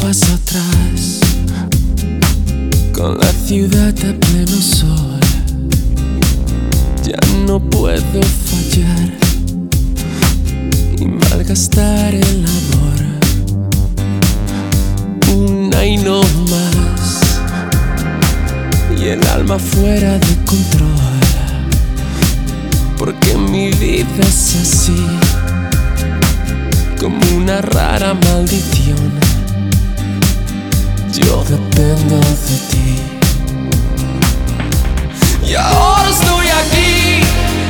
paso atrás, con la ciudad a pleno sol. Ya no puedo fallar y malgastar el amor. Una y no más, y el alma fuera de control, porque mi vida es así, como una rara maldición. Yo dependo de ti. Y ahora estoy aquí,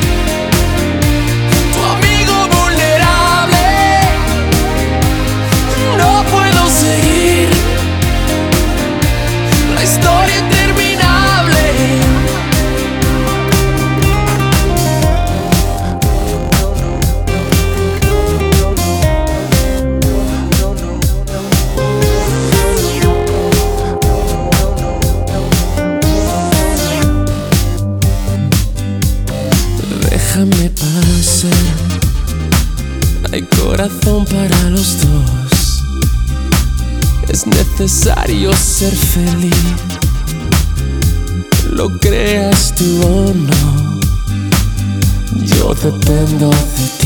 tu amigo vulnerable. No puedo seguir la historia interminable. Déjame pasar, hay corazón para los dos. Es necesario ser feliz, lo creas tú o no. Yo dependo de ti.